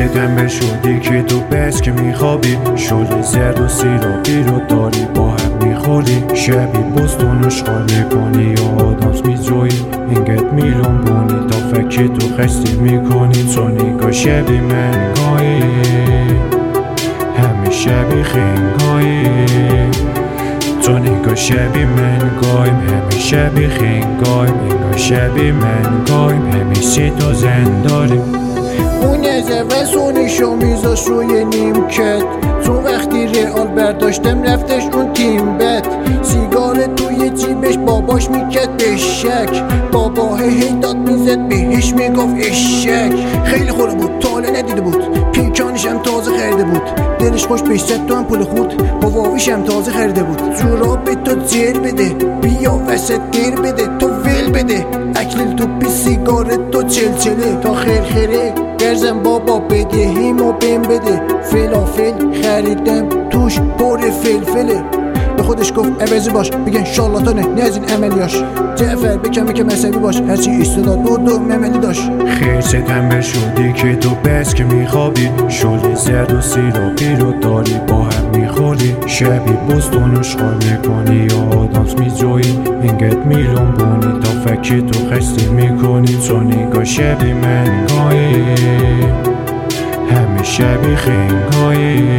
ستمبر شدی که تو بس که میخوابی، شل زرد و سیرابی رو داری با هم میخوری، شبی بستونش خالی کنی یا آدامس میجویی، اینگت میلون بونی تا فکر تو خستی میکنی، تو نگاه شبی منگاهی همه شبی خنگاهی، تو نگاه شبی منگاهیم همه شبی خنگاهیم، انگاه شبی منگاهیم همه سی تا زن داریم. اون از وسونیشو میذاش روی نیمکت، تو وقتی رئال برداشتم رفتش اون تیم بد، سیگار توی جیبش باباش میکرد بشک، بابا هی داد میزد بهش میگفت اشک، خیلی خوره بود تا حالا ندیده بود، پیکانش هم تازه خریده بود، دلش خوش بهش زد تو هم پول خود، هواویش هم تازه خریده بود، جوراب تو جر بده بیا وسط دیر بده تو ول بده، اکلیل تو بی سیگار تو چلچله تا خیره گرزم بابا بدهیمو بهم بده، فلافل خریدم توش پر فلفله، به خودش گفت عوضی باش بگن شارلاتانه نه از این عملیاش، جعفر بکم عصبی باش هرچی استعداد بود و مملی داشت. خیر ستمبر شدی که تو بس که میخوابی، شل زرد و سیرابی رو داری با هم میخوری، شبی بستونش خالی کنی یا آدامس میجویی، اینگت میلون بونی تا فکر تو خستی میکنی، تو نگاه شبی منگاهی همه شبی خنگاهی،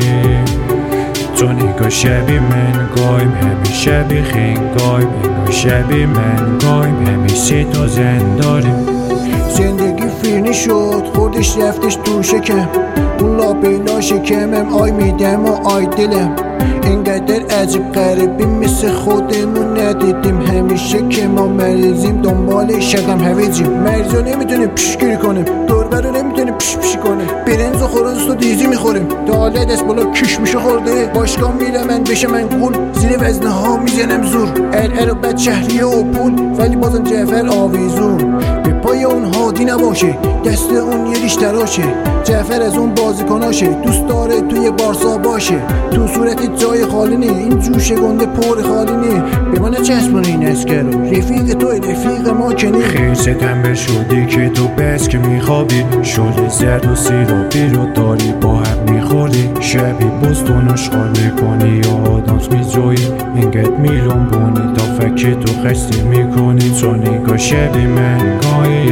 تو نگاه شبی منگاهیم همه شبی خنگاهیم، انگاه شبی منگاهیم همه سی تا زن داریم. زندگی فیرنی شد خودش رفتش تو شکم، اون لابیلا شکمم آی میدم و آی دلم، اینقدر عجیب غریبی مثل خودمون ندیدیم، همیشه که ما مریضیم دنبال شقم هویجیم، مریضا نمیتونیم پیشگیری کنیم، دوربر رو نمیتونیم پیش کنیم، برنز و خورازست و دیزی میخوریم، تا حالا دست بالا کش میشه خورده، باشگاه میرم من بشه من قول، زیر وزنه ها میزنم زور، ار و بد شهریه و پول، ولی بازم جعفر آویزون، به پای اون هادی نباشه دست اون یه ریش تراشه، جعفر از اون بازیکناشه دوست داره توی بارسا باشه، تو صورت جای خالی نی این جوش گنده پر خالی نی، به من چسبونه این اسکرو رفیق توی رفیق ما کنی. خیر ستمبر شدی که تو بس که میخوابی، شل زرد و سیرابی رو داری با هم میخوری، شبی بستونش خالی کنی یا آدامس میجویی، اینگت میلون بونی تا فکر تو خستی میکنی، تو نگاه شبی منگاهی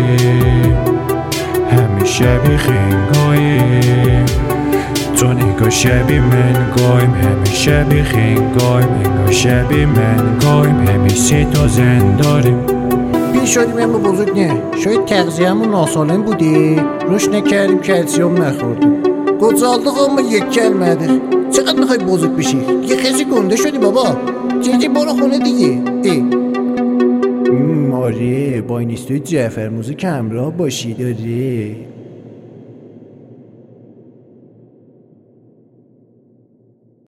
همه شبی خنگاهی، تو نگاه شبی منگاهیم همه شبی خنگاهیم، انگاه شبی منگاهیم همه سی تا زن داریم. پیر شدیم اما بزرگ نه، شاید تغذیه همون ناسالم بوده روش نکردیم کلسیوم نخوردیم، گذالدق اما یک کلمده، چقدر میخوای بزرگ بشی دیگه خیلی گنده شدی بابا، چیزی برو خونه دیگه. آره با این استوی جعفر موزیک همراه باشید. آره